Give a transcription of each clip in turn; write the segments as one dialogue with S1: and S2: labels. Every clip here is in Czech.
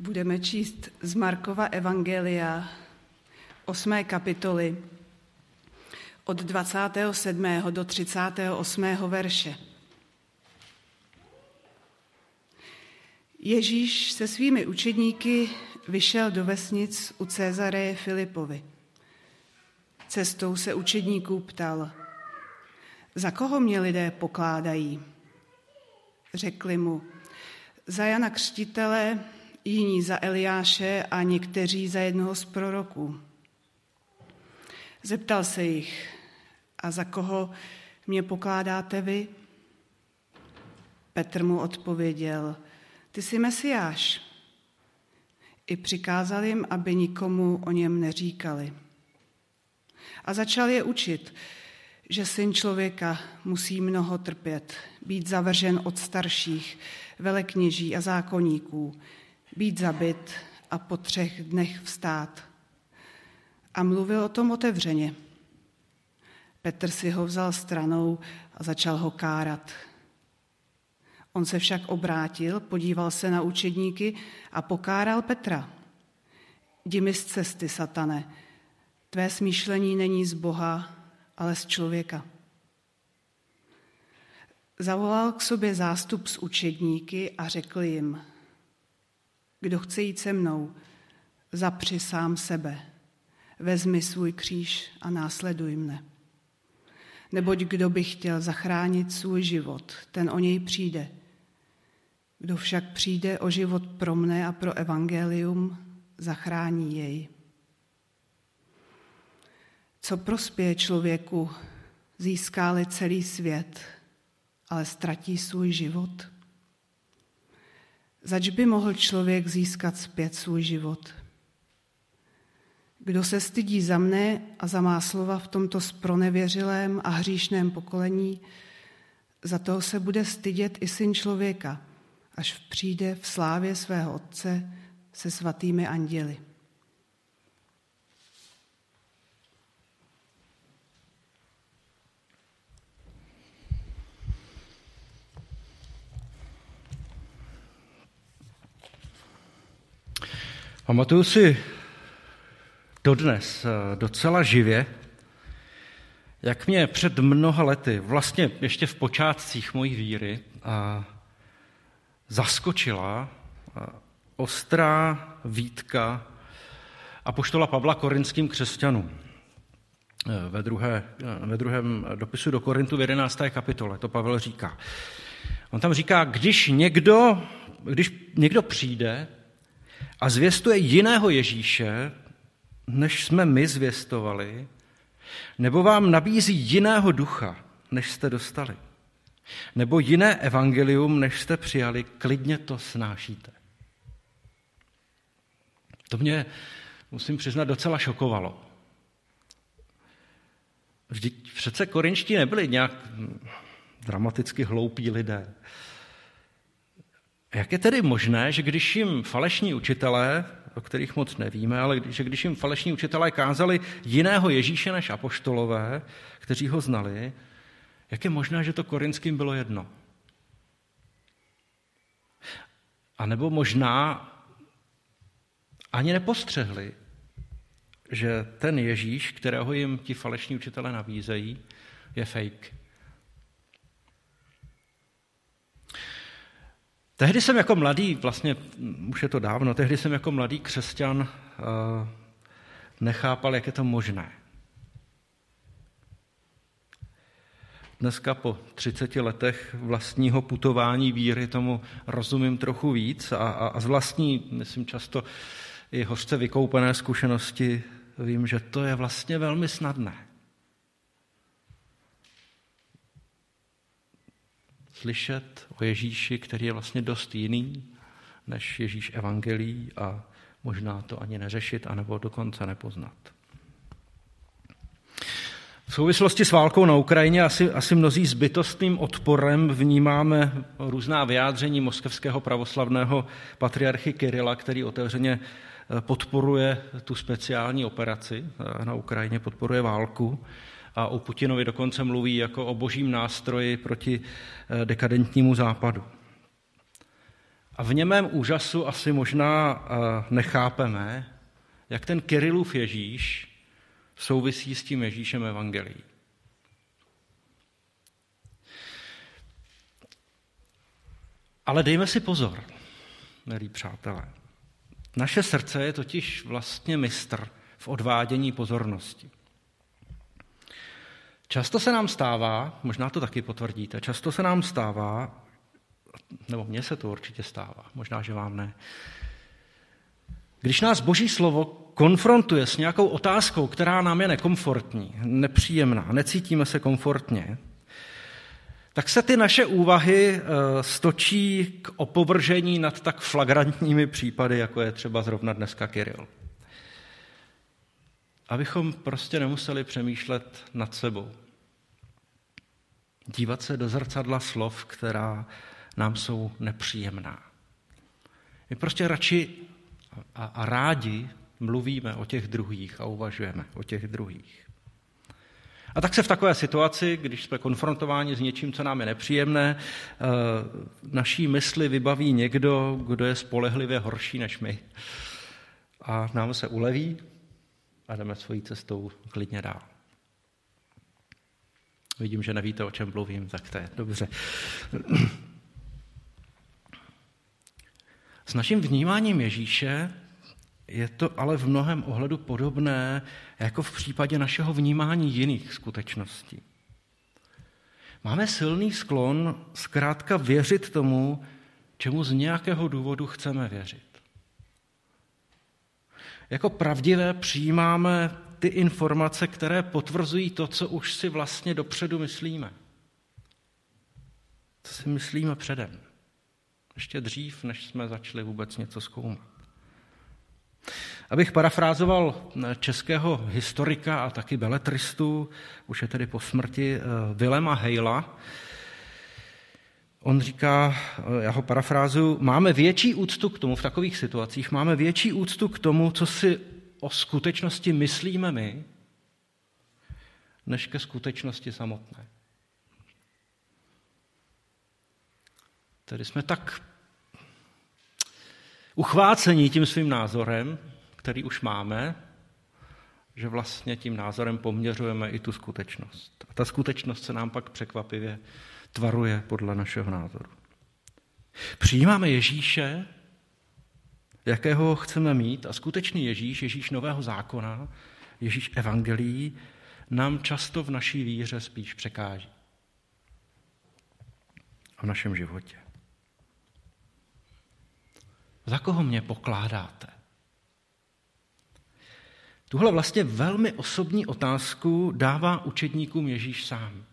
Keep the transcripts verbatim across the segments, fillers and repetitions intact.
S1: Budeme číst z Markova evangelia osmé kapitoly od dvacátého sedmého do třicátého osmého verše. Ježíš se svými učedníky vyšel do vesnic u Cezareje Filipovy. Cestou se učedníků ptal: Za koho mě lidé pokládají? Řekli mu: za Jana Křtitele, jiní za Eliáše a někteří za jednoho z proroků. Zeptal se jich: a za koho mě pokládáte vy? Petr mu odpověděl: ty jsi Mesiáš. I přikázal jim, aby nikomu o něm neříkali. A začal je učit, že syn člověka musí mnoho trpět, být zavržen od starších, velekněží a zákonníků, být zabit a po třech dnech vstát. A mluvil o tom otevřeně. Petr si ho vzal stranou a začal ho kárat. On se však obrátil, podíval se na učedníky a pokáral Petra. Jdi mi z cesty, satane, tvé smýšlení není z Boha, ale z člověka. Zavolal k sobě zástup s učedníky a řekl jim: kdo chce jít se mnou, zapři sám sebe, vezmi svůj kříž a následuj mne. Neboť kdo by chtěl zachránit svůj život, ten o něj přijde. Kdo však přijde o život pro mne a pro evangelium, zachrání jej. Co prospěje člověku, získá-li celý svět, ale ztratí svůj život? Zač by mohl člověk získat zpět svůj život? Kdo se stydí za mne a za má slova v tomto zpronevěřilém a hříšném pokolení, za toho se bude stydět i syn člověka, až přijde v slávě svého Otce se svatými anděli.
S2: Pamatuju si dodnes docela živě, jak mě před mnoha lety, vlastně ještě v počátcích mojí víry, zaskočila ostrá výtka apoštola Pavla korinským křesťanům. Ve, druhé, ve druhém dopisu do Korintu v jedenácté kapitole to Pavel říká. On tam říká, když někdo, když někdo přijde a zvěstuje jiného Ježíše, než jsme my zvěstovali, nebo vám nabízí jiného ducha, než jste dostali, nebo jiné evangelium, než jste přijali, klidně to snášíte. To mě, musím přiznat, docela šokovalo. Vždyť přece korinští nebyli nějak dramaticky hloupí lidé. Jak je tedy možné, že když jim falešní učitelé, o kterých moc nevíme, ale že když jim falešní učitelé kázali jiného Ježíše než apoštolové, kteří ho znali, jak je možné, že to korinským bylo jedno? A nebo možná ani nepostřehli, že ten Ježíš, kterého jim ti falešní učitelé nabízejí, je fake. Tehdy jsem jako mladý, vlastně už je to dávno, tehdy jsem jako mladý křesťan uh, nechápal, jak je to možné. Dneska po třiceti letech vlastního putování víry tomu rozumím trochu víc a, a, a z vlastní, myslím často i hořce vykoupené zkušenosti vím, že to je vlastně velmi snadné. Slyšet o Ježíši, který je vlastně dost jiný než Ježíš evangelií a možná to ani neřešit, anebo dokonce nepoznat. V souvislosti s válkou na Ukrajině asi, asi mnozí s bytostným odporem vnímáme různá vyjádření moskevského pravoslavného patriarchy Kirila, který otevřeně podporuje tu speciální operaci na Ukrajině, podporuje válku a o Putinovi dokonce mluví jako o božím nástroji proti dekadentnímu západu. A v němém úžasu asi možná nechápeme, jak ten Kyrilův Ježíš souvisí s tím Ježíšem evangelií. Ale dejme si pozor, milí přátelé. Naše srdce je totiž vlastně mistr v odvádění pozornosti. Často se nám stává, možná to taky potvrdíte, často se nám stává, nebo mně se to určitě stává, možná, že vám ne, když nás Boží slovo konfrontuje s nějakou otázkou, která nám je nekomfortní, nepříjemná, necítíme se komfortně, tak se ty naše úvahy stočí k opovržení nad tak flagrantními případy, jako je třeba zrovna dneska Kyril. Abychom prostě nemuseli přemýšlet nad sebou. Dívat se do zrcadla slov, která nám jsou nepříjemná. My prostě radši a, a rádi mluvíme o těch druhých a uvažujeme o těch druhých. A tak se v takové situaci, když jsme konfrontováni s něčím, co nám je nepříjemné, naší mysli vybaví někdo, kdo je spolehlivě horší než my. A nám se uleví a jdeme svojí cestou klidně dál. Vidím, že nevíte, o čem mluvím, tak to je dobře. S naším vnímáním Ježíše je to ale v mnohém ohledu podobné jako v případě našeho vnímání jiných skutečností. Máme silný sklon zkrátka věřit tomu, čemu z nějakého důvodu chceme věřit. Jako pravdivé přijímáme ty informace, které potvrzují to, co už si vlastně dopředu myslíme. Co si myslíme předem. Ještě dřív, než jsme začali vůbec něco zkoumat. Abych parafrázoval českého historika a taky beletristu, už je tedy po smrti, Vilema Hejla. On říká, já ho parafrázuju, máme větší úctu k tomu, v takových situacích máme větší úctu k tomu, co si o skutečnosti myslíme my, než ke skutečnosti samotné. Tedy jsme tak uchvácení tím svým názorem, který už máme, že vlastně tím názorem poměřujeme i tu skutečnost. A ta skutečnost se nám pak překvapivě tvaruje podle našeho názoru. Přijímáme Ježíše, jakého chceme mít, a skutečný Ježíš, Ježíš nového zákona, Ježíš evangelií, nám často v naší víře spíš překáží. A v našem životě. Za koho mě pokládáte? Tuhle vlastně velmi osobní otázku dává učedníkům Ježíš sám.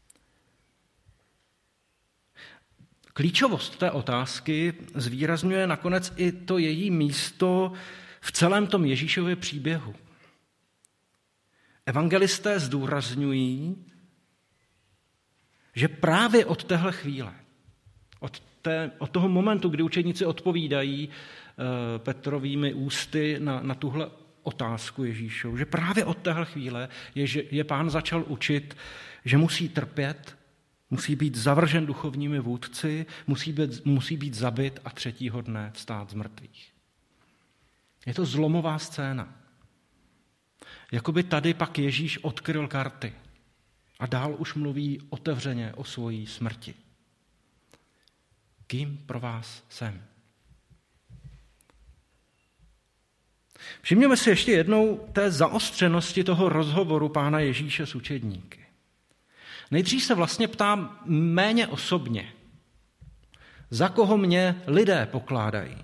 S2: Klíčovost té otázky zvýrazňuje nakonec i to její místo v celém tom Ježíšově příběhu. Evangelisté zdůrazňují, že právě od téhle chvíle, od, té, od toho momentu, kdy učedníci odpovídají e, Petrovými ústy na, na tuhle otázku Ježíšovu, že právě od téhle chvíle je, že je Pán začal učit, že musí trpět, musí být zavržen duchovními vůdci, musí být, musí být zabit a třetího dne vstát z mrtvých. Je to zlomová scéna. Jakoby tady pak Ježíš odkryl karty a dál už mluví otevřeně o svojí smrti. Kým pro vás jsem? Všimněme si ještě jednou té zaostřenosti toho rozhovoru Pána Ježíše s učedníky. Nejdřív se vlastně ptám méně osobně. Za koho mě lidé pokládají?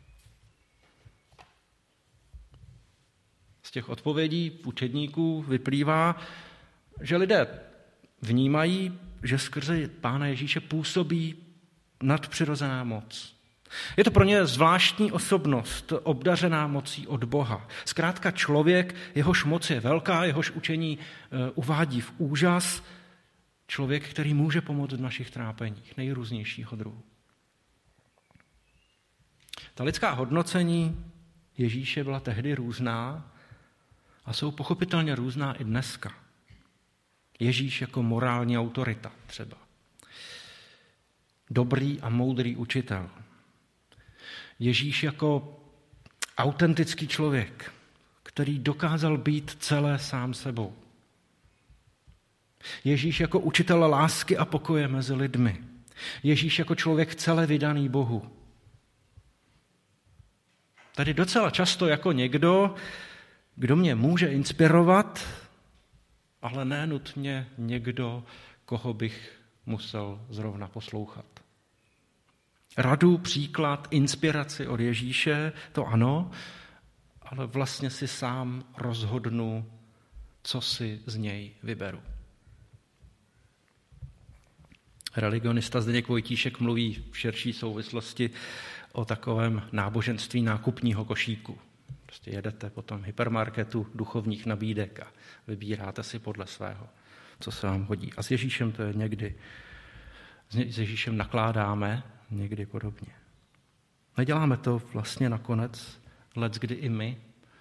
S2: Z těch odpovědí učedníků vyplývá, že lidé vnímají, že skrze Pána Ježíše působí nadpřirozená moc. Je to pro ně zvláštní osobnost, obdařená mocí od Boha. Zkrátka člověk, jehož moc je velká, jehož učení uvádí v úžas, člověk, který může pomoct v našich trápeních, nejrůznějšího druhu. Ta lidská hodnocení Ježíše byla tehdy různá a jsou pochopitelně různá i dneska. Ježíš jako morální autorita třeba. Dobrý a moudrý učitel. Ježíš jako autentický člověk, který dokázal být celé sám sebou. Ježíš jako učitel lásky a pokoje mezi lidmi. Ježíš jako člověk celé vydaný Bohu. Tady docela často jako někdo, kdo mě může inspirovat, ale ne nutně někdo, koho bych musel zrovna poslouchat. Radu, příklad, inspiraci od Ježíše, to ano, ale vlastně si sám rozhodnu, co si z něj vyberu. Religionista Zdeněk Vojtíšek mluví v širší souvislosti o takovém náboženství nákupního košíku. Prostě jedete po tom hypermarketu duchovních nabídek a vybíráte si podle svého, co se vám hodí. A s Ježíšem to je někdy, s Ježíšem nakládáme někdy podobně. Neděláme to vlastně nakonec, leckdy i my.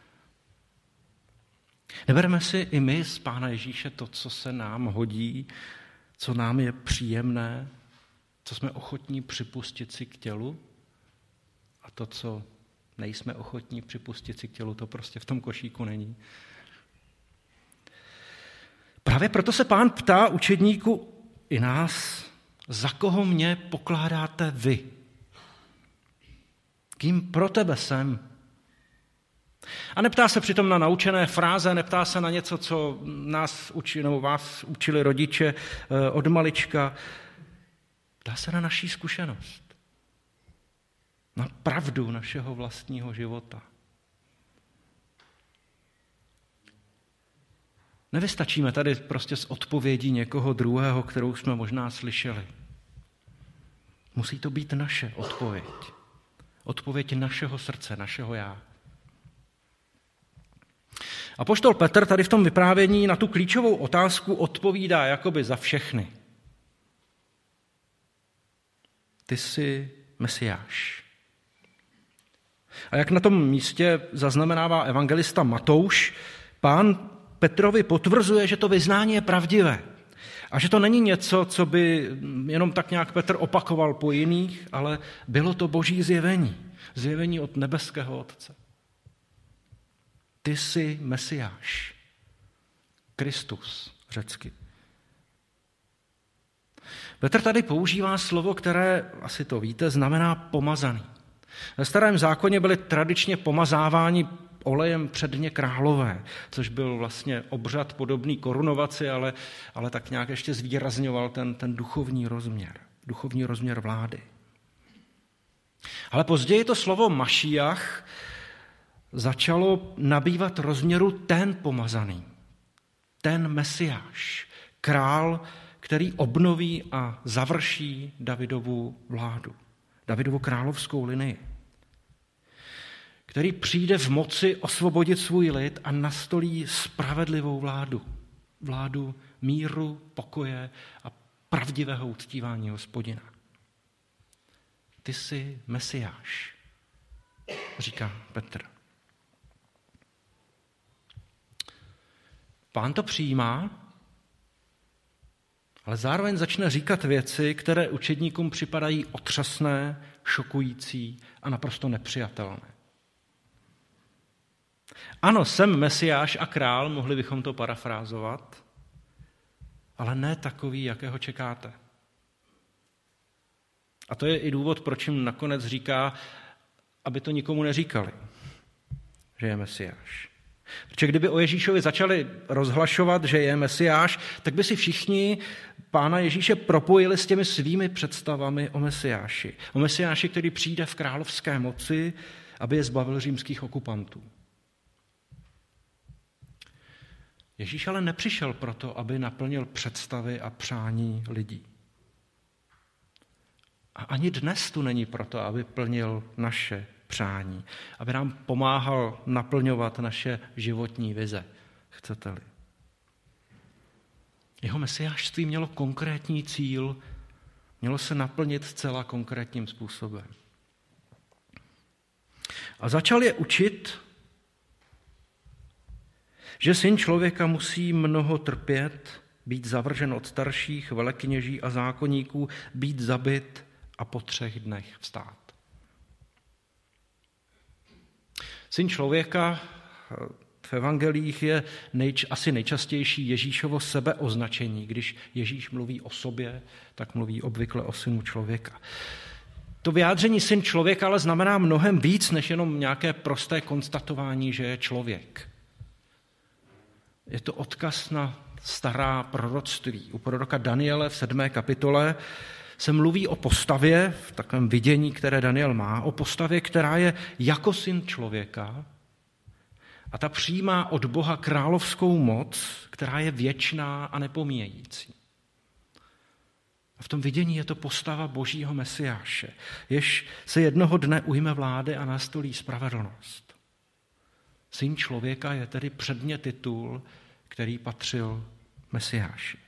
S2: Nebereme si i my z Pána Ježíše to, co se nám hodí, co nám je příjemné, co jsme ochotní připustit si k tělu, a to, co nejsme ochotní připustit si k tělu, to prostě v tom košíku není. Právě proto se Pán ptá učedníku i nás, za koho mě pokládáte vy? Kým pro tebe jsem? A neptá se přitom na naučené fráze, neptá se na něco, co nás učí, nebo vás učili rodiče od malička. Ptá se na naší zkušenost. Na pravdu našeho vlastního života. Nevystačíme tady prostě s odpovědí někoho druhého, kterou jsme možná slyšeli. Musí to být naše odpověď. Odpověď našeho srdce, našeho já. Apoštol Petr tady v tom vyprávění na tu klíčovou otázku odpovídá jakoby za všechny. Ty jsi Mesiáš. A jak na tom místě zaznamenává evangelista Matouš, Pán Petrovi potvrzuje, že to vyznání je pravdivé. A že to není něco, co by jenom tak nějak Petr opakoval po jiných, ale bylo to boží zjevení. Zjevení od nebeského Otce. Ty jsi Mesiáš. Kristus, řecky. Petr tady používá slovo, které, asi to víte, znamená pomazaný. Ve starém zákoně byli tradičně pomazáváni olejem předně králové, což byl vlastně obřad podobný korunovaci, ale, ale tak nějak ještě zvýrazňoval ten, ten duchovní rozměr, duchovní rozměr vlády. Ale později to slovo Mašiach začalo nabývat rozměru ten pomazaný, ten Mesiáš, král, který obnoví a završí Davidovu vládu, Davidovu královskou linii, který přijde v moci osvobodit svůj lid a nastolí spravedlivou vládu, vládu míru, pokoje a pravdivého uctívání Hospodina. Ty jsi Mesiáš, říká Petr. Pán to přijímá, ale zároveň začne říkat věci, které učedníkům připadají otřesné, šokující a naprosto nepřijatelné. Ano, jsem Mesiáš a král, mohli bychom to parafrázovat, ale ne takový, jakého čekáte. A to je i důvod, proč jim nakonec říká, aby to nikomu neříkali, že je Mesiáš. Protože kdyby o Ježíšovi začali rozhlašovat, že je Mesiáš, tak by si všichni Pána Ježíše propojili s těmi svými představami o Mesiáši. O Mesiáši, který přijde v královské moci, aby je zbavil římských okupantů. Ježíš ale nepřišel proto, aby naplnil představy a přání lidí. A ani dnes tu není proto, aby plnil naše přání, aby nám pomáhal naplňovat naše životní vize, chcete-li. Jeho mesiášství mělo konkrétní cíl, mělo se naplnit zcela konkrétním způsobem. A začal je učit, že syn člověka musí mnoho trpět, být zavržen od starších, velekněží a zákonníků, být zabit a po třech dnech vstát. Syn člověka v evangelích je nejč, asi nejčastější Ježíšovo sebeoznačení. Když Ježíš mluví o sobě, tak mluví obvykle o synu člověka. To vyjádření syn člověka ale znamená mnohem víc, než jenom nějaké prosté konstatování, že je člověk. Je to odkaz na stará proroctví. U proroka Daniele v sedmé kapitole se mluví o postavě, v takovém vidění, které Daniel má, o postavě, která je jako syn člověka a ta přijímá od Boha královskou moc, která je věčná a nepomíjející. A v tom vidění je to postava Božího Mesiáše, jež se jednoho dne ujme vlády a nastolí spravedlnost. Syn člověka je tedy předně titul, který patřil Mesiáši.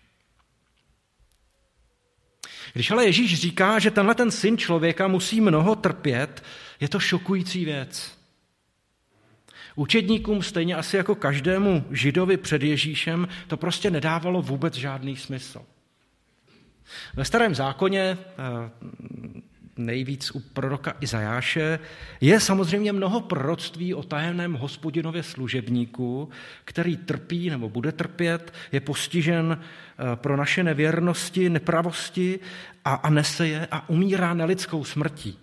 S2: Když ale Ježíš říká, že tenhle ten syn člověka musí mnoho trpět, je to šokující věc. Učedníkům stejně asi jako každému Židovi před Ježíšem to prostě nedávalo vůbec žádný smysl. Ve Starém zákoně, nejvíc u proroka Izajáše, je samozřejmě mnoho proroctví o tajemném Hospodinově služebníku, který trpí nebo bude trpět, je postižen pro naše nevěrnosti, nepravosti a, a nese je a umírá nelidskou smrtí.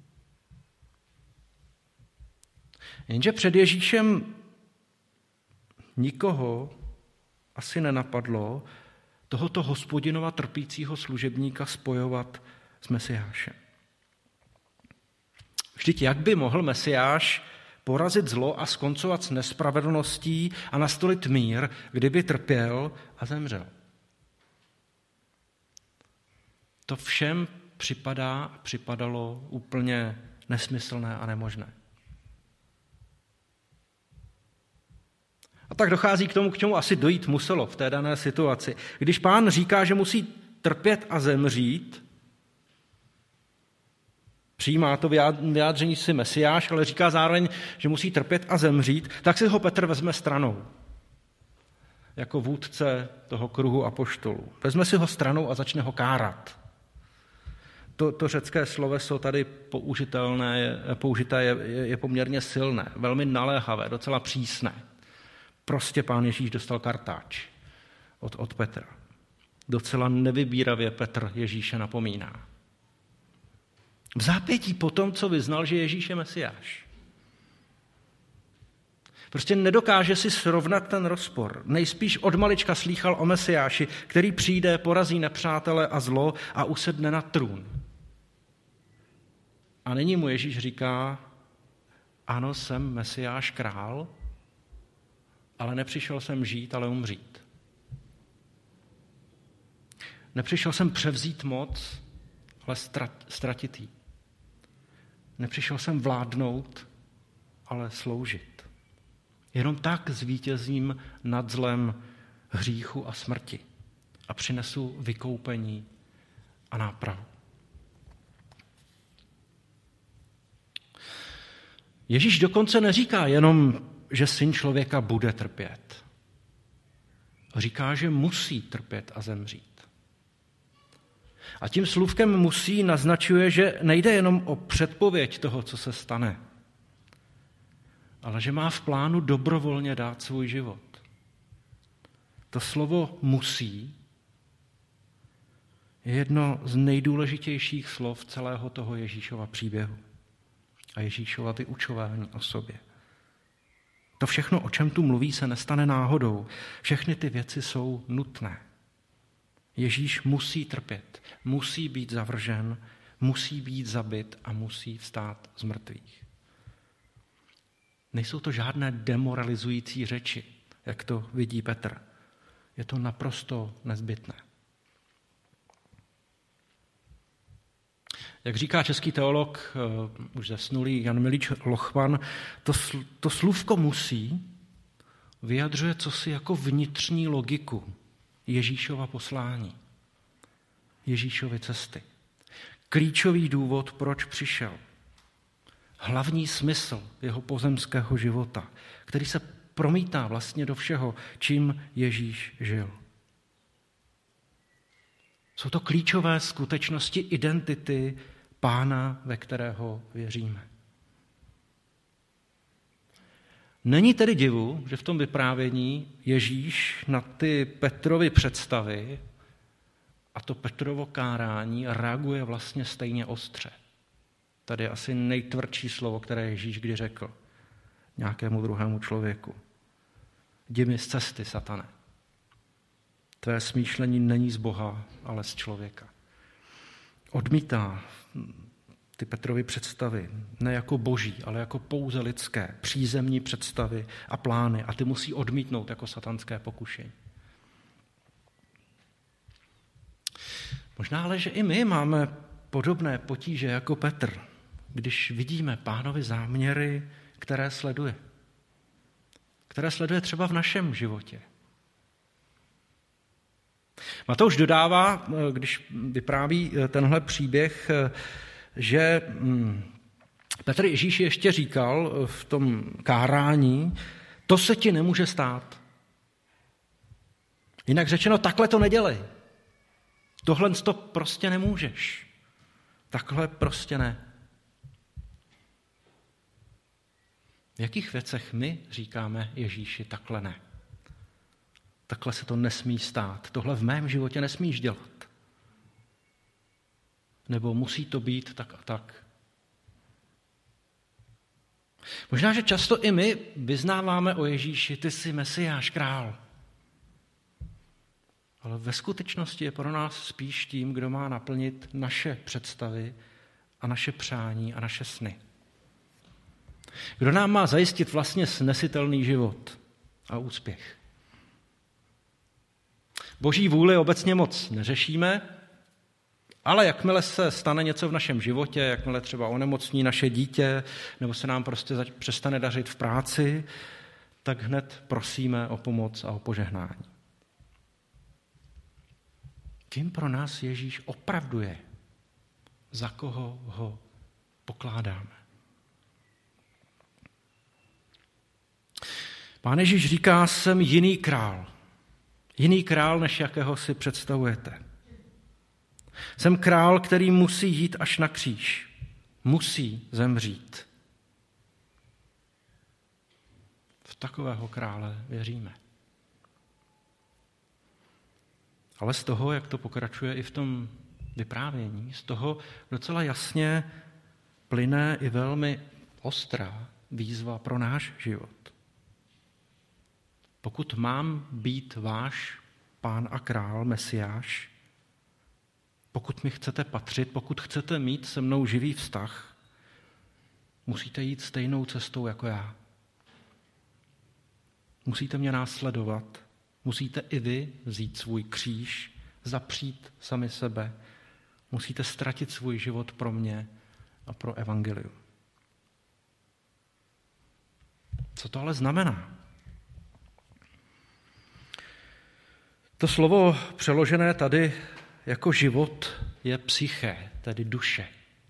S2: Jenže před Ježíšem nikoho asi nenapadlo tohoto Hospodinova trpícího služebníka spojovat s Mesiášem. Vždyť jak by mohl Mesiáš porazit zlo a skoncovat s nespravedlností a nastolit mír, kdyby trpěl a zemřel? To všem připadá a připadalo úplně nesmyslné a nemožné. A tak dochází k tomu, k čemu asi dojít muselo v té dané situaci. Když Pán říká, že musí trpět a zemřít, přijímá to vyjádření si Mesiáš, ale říká zároveň, že musí trpět a zemřít, tak si ho Petr vezme stranou. Jako vůdce toho kruhu apoštolů. Vezme si ho stranou a začne ho kárat. To, to řecké sloveso tady použitelné, použité je, je, je poměrně silné, velmi naléhavé, docela přísné. Prostě Pán Ježíš dostal kartáč od, od Petra. Docela nevybíravě Petr Ježíše napomíná. V zápětí po tom, co vyznal, že Ježíš je Mesiáš. Prostě nedokáže si srovnat ten rozpor. Nejspíš od malička slýchal o Mesiáši, který přijde, porazí nepřátele a zlo a usedne na trůn. A nyní mu Ježíš říká, ano, jsem Mesiáš král, ale nepřišel jsem žít, ale umřít. Nepřišel jsem převzít moc, ale ztratit ji. Nepřišel jsem vládnout, ale sloužit. Jenom tak zvítězím nad zlem hříchu a smrti a přinesu vykoupení a nápravu. Ježíš dokonce neříká jenom, že syn člověka bude trpět. Říká, že musí trpět a zemřít. A tím slůvkem musí naznačuje, že nejde jenom o předpověď toho, co se stane, ale že má v plánu dobrovolně dát svůj život. To slovo musí je jedno z nejdůležitějších slov celého toho Ježíšova příběhu a Ježíšova vyučování o sobě. To všechno, o čem tu mluví, se nestane náhodou. Všechny ty věci jsou nutné. Ježíš musí trpět, musí být zavržen, musí být zabit a musí vstát z mrtvých. Nejsou to žádné demoralizující řeči, jak to vidí Petr. Je to naprosto nezbytné. Jak říká český teolog, uh, už zesnulý Jan Milič Lochman, to, to slůvko musí vyjadřuje cosi jako vnitřní logiku Ježíšova poslání, Ježíšovy cesty. Klíčový důvod, proč přišel. Hlavní smysl jeho pozemského života, který se promítá vlastně do všeho, čím Ježíš žil. Jsou to klíčové skutečnosti identity Pána, ve kterého věříme. Není tedy divu, že v tom vyprávění Ježíš na ty Petrovy představy a to Petrovo kárání reaguje vlastně stejně ostře. Tady je asi nejtvrdší slovo, které Ježíš kdy řekl nějakému druhému člověku. Jdi mi z cesty, satane. Tvé smýšlení není z Boha, ale z člověka. Odmítá ty Petrovy představy ne jako boží, ale jako pouze lidské, přízemní představy a plány a ty musí odmítnout jako satanské pokušení. Možná ale, že i my máme podobné potíže jako Petr, když vidíme Pánovi záměry, které sleduje. Které sleduje třeba v našem životě. Matouš dodává, když vypráví tenhle příběh, že Petr Ježíši ještě říkal v tom kárání, to se ti nemůže stát. Jinak řečeno, takhle to nedělej. Tohle to prostě nemůžeš. Takhle prostě ne. V jakých věcech my říkáme Ježíši takhle ne? Takhle se to nesmí stát. Tohle v mém životě nesmíš dělat. Nebo musí to být tak a tak. Možná, že často i my vyznáváme o Ježíši, ty jsi Mesiáš, král. Ale ve skutečnosti je pro nás spíš tím, kdo má naplnit naše představy a naše přání a naše sny. Kdo nám má zajistit vlastně snesitelný život a úspěch. Boží vůli obecně moc neřešíme, ale jakmile se stane něco v našem životě, jakmile třeba onemocní naše dítě, nebo se nám prostě přestane dařit v práci, tak hned prosíme o pomoc a o požehnání. Kým pro nás Ježíš opravdu je? Za koho ho pokládáme? Pán Ježíš říká, jsem jiný král. Jiný král, než jakého si představujete. Jsem král, který musí jít až na kříž. Musí zemřít. V takového krále věříme. Ale z toho, jak to pokračuje i v tom vyprávění, z toho docela jasně plyne i velmi ostrá výzva pro náš život. Pokud mám být váš pán a král, Mesiáš, pokud mi chcete patřit, pokud chcete mít se mnou živý vztah, musíte jít stejnou cestou jako já. Musíte mě následovat, musíte i vy vzít svůj kříž, zapřít sami sebe, musíte ztratit svůj život pro mě a pro evangelium. Co to ale znamená? To slovo přeložené tady jako život je psyché, tedy duše.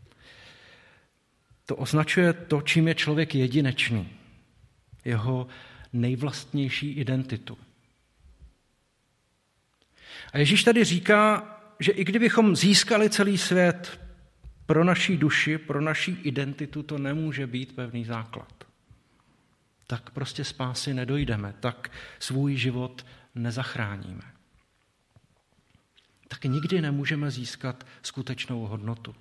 S2: To označuje to, čím je člověk jedinečný, jeho nejvlastnější identitu. A Ježíš tady říká, že i kdybychom získali celý svět, pro naší duši, pro naší identitu to nemůže být pevný základ. Tak prostě spásy nedojdeme, tak svůj život nezachráníme. Tak nikdy nemůžeme získat skutečnou hodnotu.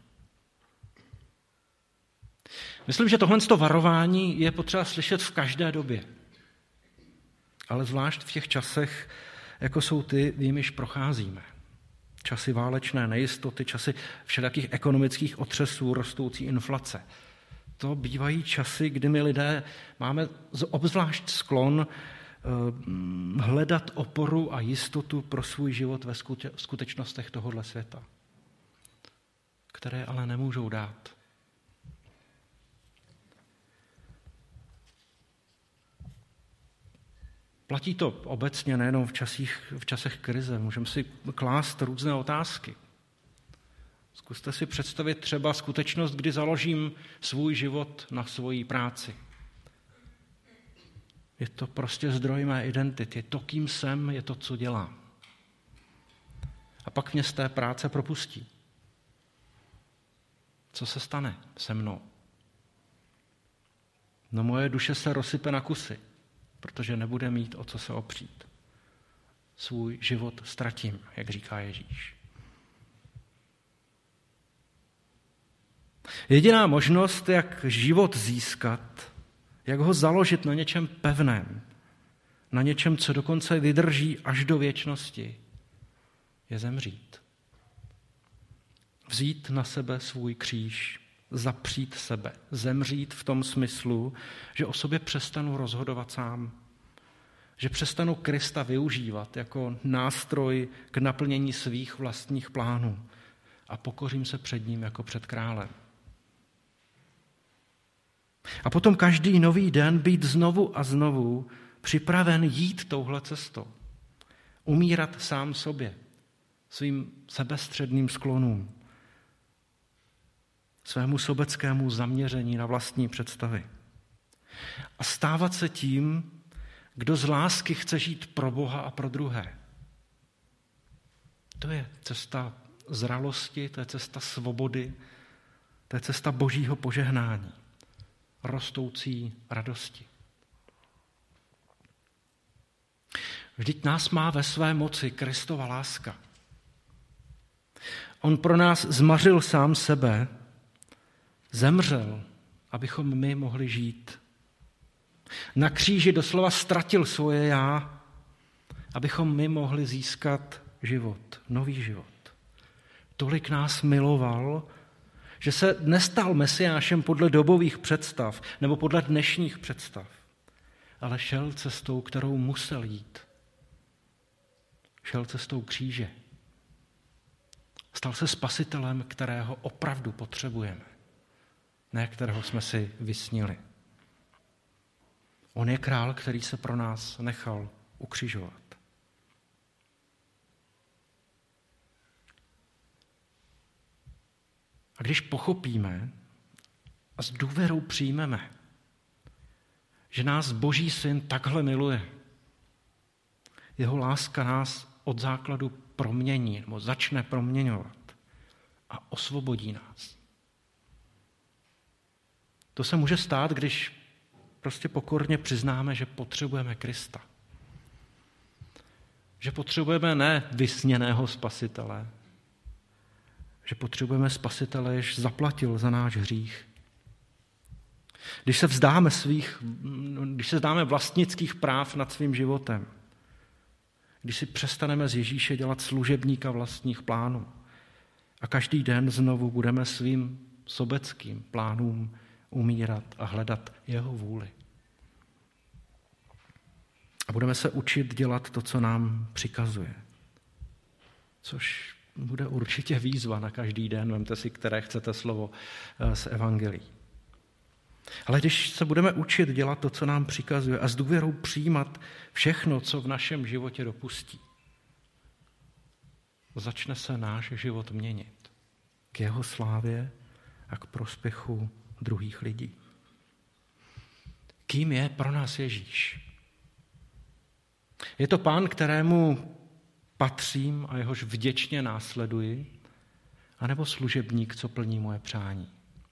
S2: Myslím, že tohle varování je potřeba slyšet v každé době. Ale zvlášť v těch časech, jako jsou ty, v nimiž procházíme. Časy válečné nejistoty, časy všelijakých ekonomických otřesů, rostoucí inflace. To bývají časy, kdy my lidé máme obzvlášť sklon hledat oporu a jistotu pro svůj život ve skutečnostech tohohle světa, které ale nemůžou dát. Platí to obecně nejenom v, časích, v časech krize. Můžeme si klást různé otázky. Zkuste si představit třeba skutečnost, kdy založím svůj život na svoji práci. Je to prostě zdroj mé identity. Je to, kým jsem, je to, co dělám. A pak mě z té práce propustí. Co se stane se mnou? no moje duše se rozsype na kusy, protože nebude mít o co se opřít. Svůj život ztratím, jak říká Ježíš. Jediná možnost, jak život získat, jak ho založit na něčem pevném, na něčem, co dokonce vydrží až do věčnosti, je zemřít. Vzít na sebe svůj kříž, zapřít sebe, zemřít v tom smyslu, že o sobě přestanu rozhodovat sám, že přestanu Krista využívat jako nástroj k naplnění svých vlastních plánů a pokořím se před ním jako před králem. A potom každý nový den být znovu a znovu připraven jít touhle cestou. Umírat sám sobě, svým sebestředným sklonům, svému sobeckému zaměření na vlastní představy. A stávat se tím, kdo z lásky chce žít pro Boha a pro druhé. To je cesta zralosti, to je cesta svobody, to je cesta Božího požehnání, rostoucí radosti. Vždyť nás má ve své moci Kristova láska. On pro nás zmařil sám sebe, zemřel, abychom my mohli žít. Na kříži doslova ztratil svoje já, abychom my mohli získat život, nový život. Tolik nás miloval, že se nestal Mesiášem podle dobových představ nebo podle dnešních představ, ale šel cestou, kterou musel jít. Šel cestou kříže. Stal se spasitelem, kterého opravdu potřebujeme, ne kterého jsme si vysnili. On je král, který se pro nás nechal ukřižovat. A když pochopíme a s důvěrou přijmeme, že nás Boží syn takhle miluje, jeho láska nás od základu promění, nebo začne proměňovat a osvobodí nás. To se může stát, když prostě pokorně přiznáme, že potřebujeme Krista. Že potřebujeme ne vysněného spasitele, že potřebujeme spasitele, jež zaplatil za náš hřích. Když se vzdáme svých, když se vzdáme vlastnických práv nad svým životem, když si přestaneme z Ježíše dělat služebníka vlastních plánů a každý den znovu budeme svým sobeckým plánům umírat a hledat jeho vůli. A budeme se učit dělat to, co nám přikazuje. Což bude určitě výzva na každý den, vemte si, které chcete slovo z evangelií. Ale když se budeme učit dělat to, co nám přikazuje a s důvěrou přijímat všechno, co v našem životě dopustí, začne se náš život měnit k jeho slávě a k prospěchu druhých lidí. Kým je pro nás Ježíš? Je to Pán, kterému patřím a jehož vděčně následuji, anebo služebník, co plní moje přání?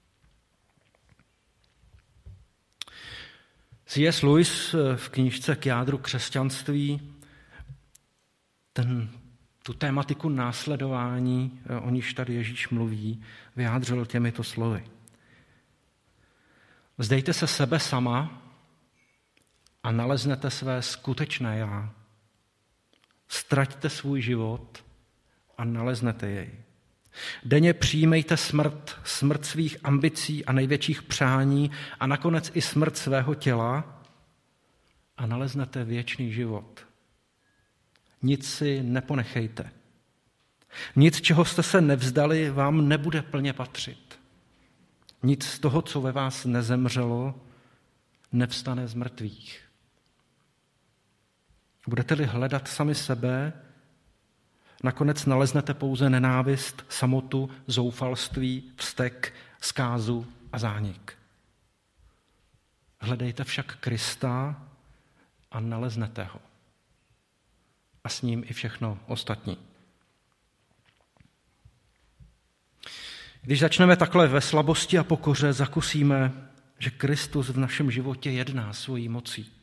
S2: C S. Lewis v knížce K jádru křesťanství ten, tu tématiku následování, o níž tady Ježíš mluví, vyjádřil těmito slovy. Vzdejte se sebe sama a naleznete své skutečné já. Ztraťte svůj život a naleznete jej. Denně přijmejte smrt, smrt svých ambicí a největších přání a nakonec i smrt svého těla a naleznete věčný život. Nic si neponechejte. Nic, čeho jste se nevzdali, vám nebude plně patřit. Nic z toho, co ve vás nezemřelo, nevstane z mrtvých. Budete-li hledat sami sebe, nakonec naleznete pouze nenávist, samotu, zoufalství, vztek, zkázu a zánik. Hledejte však Krista a naleznete ho. A s ním i všechno ostatní. Když začneme takhle ve slabosti a pokoře, zakusíme, že Kristus v našem životě jedná svojí mocí.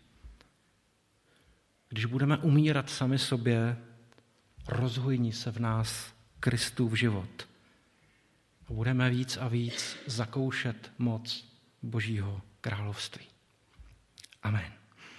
S2: Když budeme umírat sami sobě, rozhojní se v nás Kristův život. A budeme víc a víc zakoušet moc Božího království. Amen.